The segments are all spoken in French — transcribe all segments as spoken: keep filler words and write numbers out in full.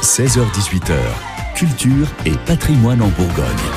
seize heures dix-huit heures, culture et patrimoine en Bourgogne.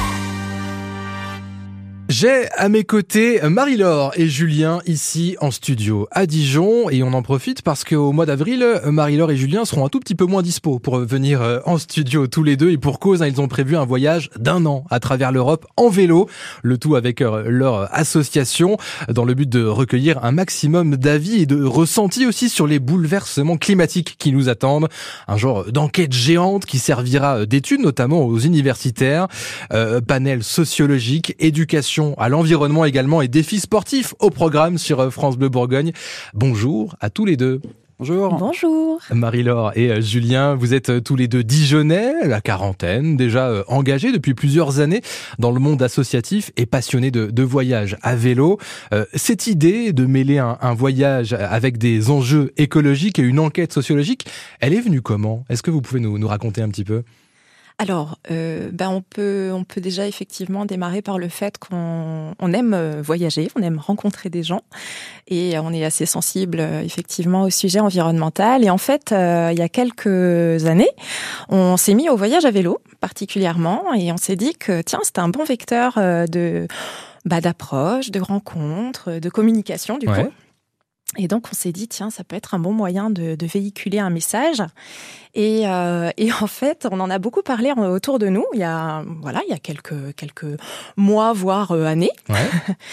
J'ai à mes côtés Marie-Laure et Julien ici en studio à Dijon et on en profite parce qu'au mois d'avril, Marie-Laure et Julien seront un tout petit peu moins dispo pour venir en studio tous les deux et pour cause, ils ont prévu un voyage d'un an à travers l'Europe en vélo, le tout avec leur association dans le but de recueillir un maximum d'avis et de ressentis aussi sur les bouleversements climatiques qui nous attendent. Un genre d'enquête géante qui servira d'étude notamment aux universitaires, euh, panel sociologique, éducation à l'environnement également et défis sportifs au programme sur France Bleu Bourgogne. Bonjour à tous les deux. Bonjour. Bonjour. Marie-Laure et Julien, vous êtes tous les deux Dijonnais, la quarantaine, déjà engagés depuis plusieurs années dans le monde associatif et passionnés de, de voyage à vélo. Euh, cette idée de mêler un, un voyage avec des enjeux écologiques et une enquête sociologique, elle est venue comment ? Est-ce que vous pouvez nous, nous raconter un petit peu ? Alors, euh, ben on peut, on peut déjà effectivement démarrer par le fait qu'on on aime voyager, on aime rencontrer des gens, et on est assez sensible effectivement au sujet environnemental. Et en fait, euh, il y a quelques années, on s'est mis au voyage à vélo particulièrement, et on s'est dit que tiens, c'était un bon vecteur de, bah, d'approche, de rencontre, de communication du ouais. coup. Et donc, on s'est dit, tiens, ça peut être un bon moyen de, de véhiculer un message. Et, euh, et en fait, on en a beaucoup parlé autour de nous. Il y a, voilà, il y a quelques quelques mois, voire euh, années. Ouais.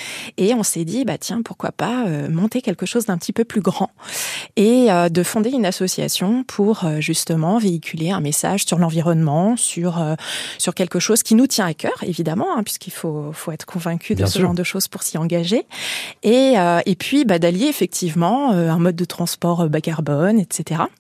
Et on s'est dit, bah tiens, pourquoi pas euh, monter quelque chose d'un petit peu plus grand et euh, de fonder une association pour euh, justement véhiculer un message sur l'environnement, sur euh, sur quelque chose qui nous tient à cœur, évidemment, hein, puisqu'il faut faut être convaincu de Bien ce sûr. genre de choses pour s'y engager. Et euh, et puis, bah d'allier effectivement euh, un mode de transport bas carbone, et cetera.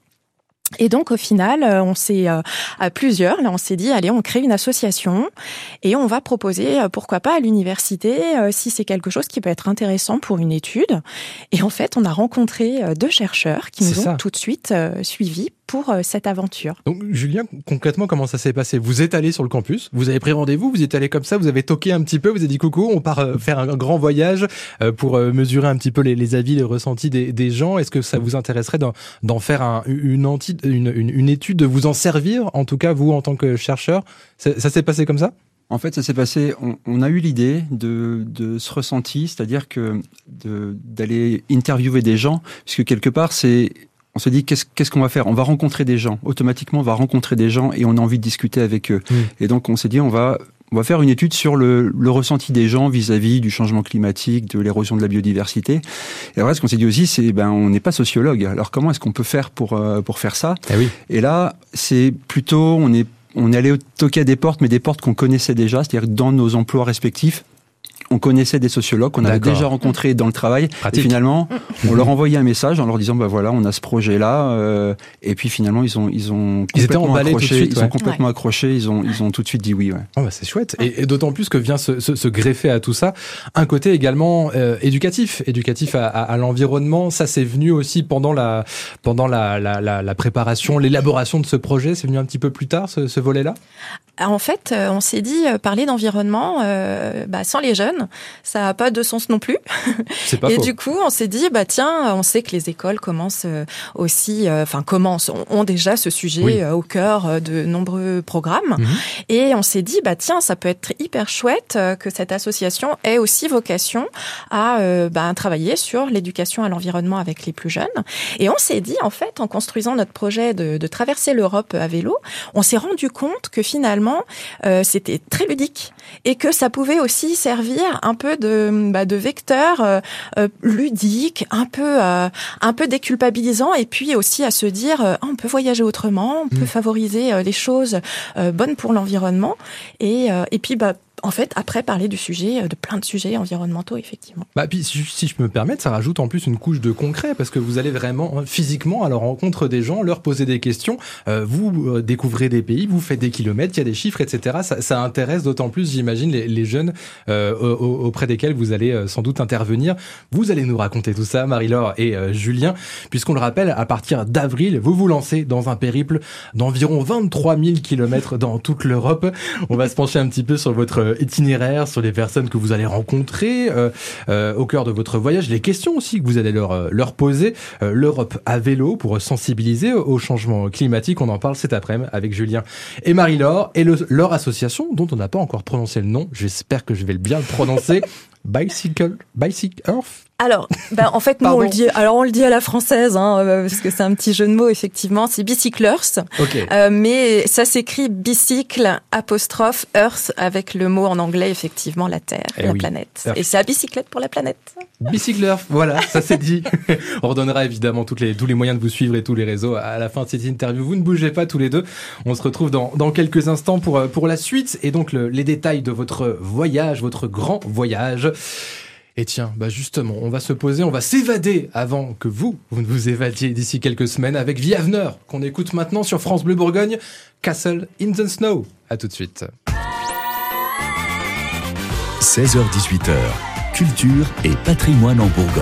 Et donc, au final, on s'est, euh, à plusieurs, là, on s'est dit, allez, on crée une association et on va proposer, euh, pourquoi pas, à l'université, euh, si c'est quelque chose qui peut être intéressant pour une étude. Et en fait, on a rencontré euh, deux chercheurs qui nous C'est ont ça. tout de suite euh, suivis pour euh, cette aventure. Donc Julien, concrètement, comment ça s'est passé ? Vous êtes allé sur le campus, vous avez pris rendez-vous, vous êtes allé comme ça, vous avez toqué un petit peu, vous avez dit coucou, on part euh, faire un grand voyage euh, pour euh, mesurer un petit peu les, les avis, les ressentis des, des gens. Est-ce que ça vous intéresserait d'en, d'en faire un, une, anti, une, une, une étude, de vous en servir, en tout cas vous en tant que chercheur ? Ça, ça s'est passé comme ça ? En fait, ça s'est passé, on, on a eu l'idée de, de ce ressenti, c'est-à-dire que de, d'aller interviewer des gens, puisque quelque part, c'est... On s'est dit, qu'est-ce, qu'est-ce qu'on va faire ? On va rencontrer des gens. Automatiquement, on va rencontrer des gens et on a envie de discuter avec eux. Mmh. Et donc, on s'est dit, on va, on va faire une étude sur le, le ressenti des gens vis-à-vis du changement climatique, de l'érosion de la biodiversité. Et après, ce qu'on s'est dit aussi, c'est, ben, on n'est pas sociologue. Alors, comment est-ce qu'on peut faire pour, euh, pour faire ça ? Eh oui. Et là, c'est plutôt, on est, on est allé toquer à des portes, mais des portes qu'on connaissait déjà, c'est-à-dire dans nos emplois respectifs. On connaissait des sociologues qu'on avait D'accord. déjà rencontrés dans le travail. Pratique. Et finalement, on leur envoyait un message en leur disant, bah voilà, on a ce projet-là. Euh, et puis finalement, ils ont, ils ont Ils étaient complètement emballés tout de accroché. suite, Ils ouais. ont complètement Ouais. accroché. Ils ont, ils ont tout de suite dit oui, ouais. Oh bah c'est chouette. Et, et d'autant plus que vient se, se, se greffer à tout ça un côté également euh, éducatif, éducatif à, à, à l'environnement. Ça, c'est venu aussi pendant la pendant la, la, la, la préparation, l'élaboration de ce projet. C'est venu un petit peu plus tard, ce, ce volet-là. En fait, euh, on s'est dit, euh, parler d'environnement, euh, bah, sans les jeunes, ça n'a pas de sens non plus. C'est pas Et faux. du coup, on s'est dit, bah tiens, on sait que les écoles commencent euh, aussi, euh, enfin commencent, ont, ont déjà ce sujet Oui. euh, au cœur euh, de nombreux programmes. Mhm. Et on s'est dit, bah tiens, ça peut être hyper chouette euh, que cette association ait aussi vocation à euh, bah, travailler sur l'éducation à l'environnement avec les plus jeunes. Et on s'est dit, en fait, en construisant notre projet de, de traverser l'Europe à vélo, on s'est rendu compte que finalement, euh, c'était très ludique et que ça pouvait aussi servir un peu de, bah, de vecteur euh, euh, ludique, un peu, euh, un peu déculpabilisant, et puis aussi à se dire, euh, ah, on peut voyager autrement, on peut Mmh. favoriser euh, les choses euh, bonnes pour l'environnement, et, euh, et puis bah, en fait, après, parler du sujet, de plein de sujets environnementaux, effectivement. Bah, puis, si, si je peux me permettre, ça rajoute en plus une couche de concret, parce que vous allez vraiment, physiquement, à la rencontre des gens, leur poser des questions, euh, vous euh, découvrez des pays, vous faites des kilomètres, il y a des chiffres, et cetera. Ça, ça intéresse d'autant plus, j'imagine, les, les jeunes euh, auprès desquels vous allez euh, sans doute intervenir. Vous allez nous raconter tout ça, Marie-Laure et euh, Julien, puisqu'on le rappelle, à partir d'avril, vous vous lancez dans un périple d'environ vingt-trois mille kilomètres dans toute l'Europe. On va se pencher un petit peu sur votre euh, itinéraire, sur les personnes que vous allez rencontrer euh, euh, au cœur de votre voyage, les questions aussi que vous allez leur, euh, leur poser. Euh, L'Europe à vélo pour sensibiliser au changement climatique. On en parle cet après-midi avec Julien et Marie-Laure et le, leur association, dont on n'a pas encore prononcé le nom. J'espère que je vais bien le prononcer. Bicycle, Bicycle Earth. Alors, ben, en fait, nous, on le dit, alors on le dit à la française, hein, parce que c'est un petit jeu de mots, effectivement, c'est Bicyclers. Okay. Euh, mais ça s'écrit bicycle, apostrophe, earth, avec le mot en anglais, effectivement, la Terre, et la oui. planète. Earth. Et c'est la bicyclette pour la planète. Bicycler, voilà, ça c'est dit. On redonnera évidemment toutes les, tous les moyens de vous suivre et tous les réseaux à la fin de cette interview. Vous ne bougez pas tous les deux. On se retrouve dans, dans quelques instants pour, pour la suite et donc le, les détails de votre voyage, votre grand voyage. Et tiens, bah justement, on va se poser, on va s'évader avant que vous, vous ne vous évadiez d'ici quelques semaines avec Viaveneur, qu'on écoute maintenant sur France Bleu Bourgogne, Castle in the Snow. À tout de suite. seize heures dix-huit heures, culture et patrimoine en Bourgogne.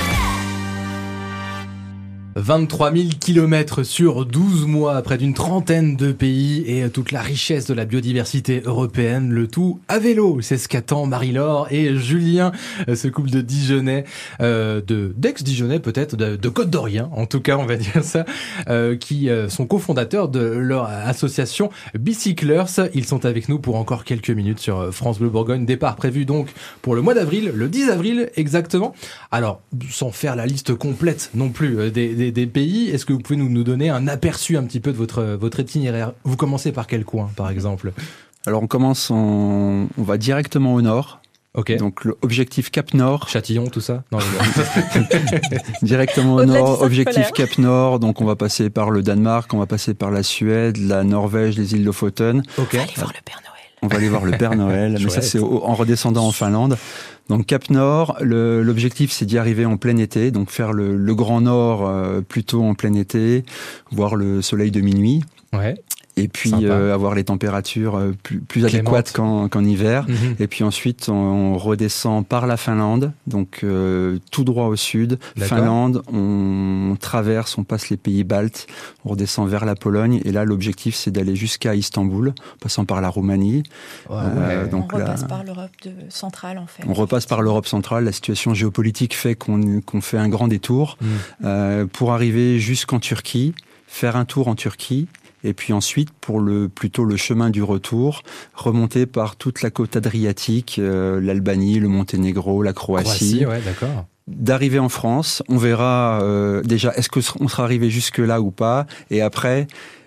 vingt-trois mille kilomètres sur douze mois, près d'une trentaine de pays et toute la richesse de la biodiversité européenne, le tout à vélo. C'est ce qu'attend Marie-Laure et Julien, ce couple de Dijonnais, euh, de d'ex-Dijonnais peut-être, de, de Côte-d'Orient, en tout cas on va dire ça, euh, qui euh, sont cofondateurs de leur association Bicyclers. Ils sont avec nous pour encore quelques minutes sur France Bleu Bourgogne. Départ prévu donc pour le mois d'avril, le dix avril exactement. Alors, sans faire la liste complète non plus euh, des, des Des, des pays, est-ce que vous pouvez nous, nous donner un aperçu un petit peu de votre, votre itinéraire? Vous commencez par quel coin, par exemple? Alors on commence, en... on va directement au nord. Ok. Donc l'objectif Cap Nord. Châtillon, tout ça? Non, directement au Au-delà nord, du objectif cercle Cap Nord. Donc on va passer par le Danemark, on va passer par la Suède, la Norvège, les îles Lofoten. Ok. On va aller voir le Père Noël. On va aller voir le Père Noël, mais ça c'est au, en redescendant en Finlande. Donc Cap Nord, le, l'objectif c'est d'y arriver en plein été, donc faire le, le Grand Nord euh, plutôt en plein été, voir le soleil de minuit. Ouais. Et puis euh, avoir les températures euh, plus, plus adéquates qu'en, qu'en hiver. Mm-hmm. Et puis ensuite, on, on redescend par la Finlande, donc euh, tout droit au sud. D'accord. Finlande, on traverse, on passe les pays baltes, on redescend vers la Pologne. Et là, l'objectif, c'est d'aller jusqu'à Istanbul, passant par la Roumanie. Ouais, euh, ouais. Donc on là, repasse par l'Europe de, centrale, en fait. On repasse par l'Europe centrale. La situation géopolitique fait qu'on, qu'on fait un grand détour mm. euh, pour arriver jusqu'en Turquie, faire un tour en Turquie. Et puis ensuite, pour le plutôt le chemin du retour, remonter par toute la côte adriatique, euh, l'Albanie, le Monténégro, la Croatie. Croatie, ouais, d'accord. D'arriver en France, on verra euh, déjà est-ce qu'on sera arrivé jusque-là ou pas. Et après,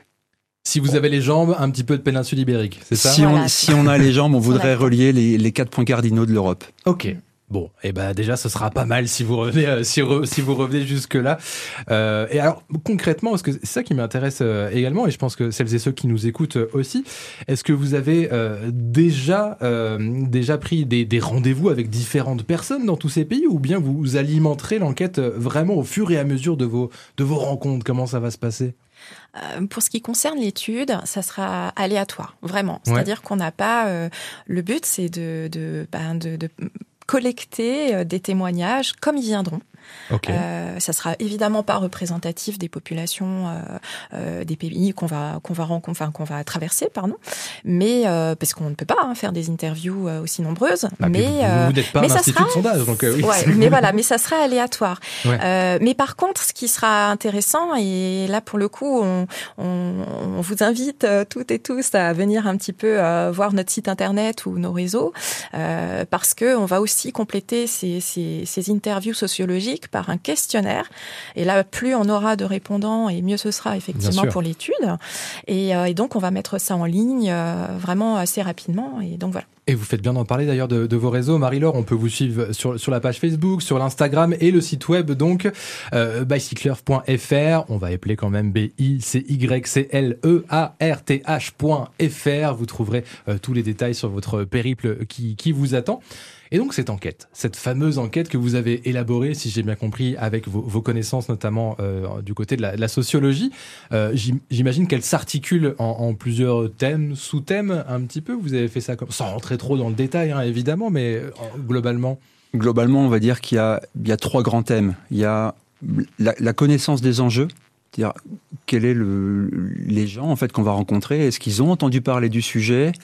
si vous avez les jambes, un petit peu de péninsule ibérique, c'est ça? Si, voilà, on, si on a les jambes, on voudrait relier les, les quatre points cardinaux de l'Europe. Ok. Bon, et eh ben déjà, ce sera pas mal si vous revenez, euh, si, re, si vous revenez jusque là. Euh, et alors concrètement, parce que c'est ça qui m'intéresse euh, également, et je pense que celles et ceux qui nous écoutent euh, aussi. Est-ce que vous avez euh, déjà euh, déjà pris des, des rendez-vous avec différentes personnes dans tous ces pays, ou bien vous, vous alimenterez l'enquête vraiment au fur et à mesure de vos de vos rencontres? Comment ça va se passer? Euh, pour ce qui concerne l'étude, ça sera aléatoire, vraiment. C'est-à-dire ouais. qu'on n'a pas. Euh, le but, c'est de de, ben de, de collecter des témoignages comme ils viendront. Okay. Euh, ça sera évidemment pas représentatif des populations euh, euh, des pays qu'on va qu'on va rencontrer, enfin qu'on va traverser, pardon. Mais euh, parce qu'on ne peut pas hein, faire des interviews euh, aussi nombreuses. Ah, mais vous, vous n'êtes pas mais un institut sera... de sondage, donc euh, oui. Ouais, mais voilà, mais ça sera aléatoire. Ouais. Euh, mais par contre, ce qui sera intéressant, et là pour le coup, on, on, on vous invite euh, toutes et tous à venir un petit peu euh, voir notre site internet ou nos réseaux, euh, parce que on va aussi compléter ces, ces, ces interviews sociologiques par un questionnaire. Et là, plus on aura de répondants, et mieux ce sera effectivement pour l'étude. Et, euh, et donc, on va mettre ça en ligne euh, vraiment assez rapidement. Et donc, voilà. Et vous faites bien d'en parler d'ailleurs de, de vos réseaux. Marie-Laure, on peut vous suivre sur, sur la page Facebook, sur l'Instagram et le site web, donc euh, bicycler point f r. On va appeler quand même B I C Y C L E A R T H point F R. Vous trouverez euh, tous les détails sur votre périple qui, qui vous attend. Et donc cette enquête, cette fameuse enquête que vous avez élaborée, si j'ai bien compris, avec vos, vos connaissances notamment euh, du côté de la, de la sociologie, euh, j'imagine qu'elle s'articule en, en plusieurs thèmes, sous-thèmes un petit peu. Vous avez fait ça comme, sans rentrer trop dans le détail, hein, évidemment, mais euh, globalement. Globalement, on va dire qu'il y a, il y a trois grands thèmes. Il y a la, la connaissance des enjeux. C'est-à-dire, quel est le, les gens en fait qu'on va rencontrer? Est-ce qu'ils ont entendu parler du sujet?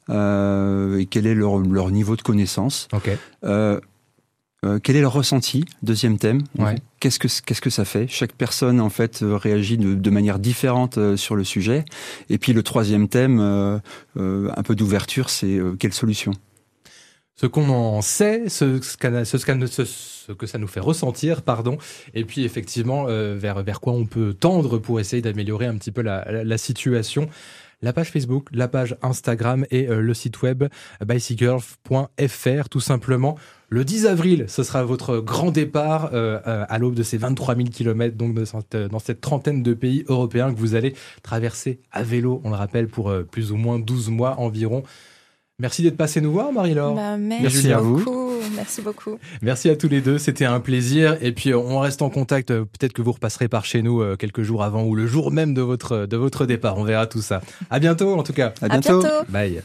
euh, et quel est leur, leur niveau de connaissance. Ok. Euh, euh, quel est leur ressenti? Deuxième thème. Ouais. Qu'est-ce que qu'est-ce que ça fait? Chaque personne en fait euh, réagit de, de manière différente euh, sur le sujet. Et puis le troisième thème, euh, euh, un peu d'ouverture, c'est euh, quelle solution? Ce qu'on en sait, ce, ce, ce, ce, ce que ça nous fait ressentir, pardon, et puis effectivement euh, vers, vers quoi on peut tendre pour essayer d'améliorer un petit peu la, la, la situation. La page Facebook, la page Instagram et euh, le site web bicycles point f r tout simplement. Le dix avril, ce sera votre grand départ euh, à l'aube de ces vingt-trois mille kilomètres, donc de, dans cette trentaine de pays européens que vous allez traverser à vélo, on le rappelle, pour euh, plus ou moins douze mois environ. Merci d'être passé nous voir, Marie-Laure. Bah, merci, merci à beaucoup. vous. Merci beaucoup. Merci à tous les deux, c'était un plaisir. Et puis on reste en contact. Peut-être que vous repasserez par chez nous quelques jours avant ou le jour même de votre de votre départ. On verra tout ça. À bientôt, en tout cas. À bientôt. À bientôt. Bye.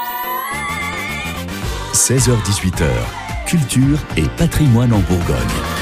seize heures dix-huit heures, culture et patrimoine en Bourgogne.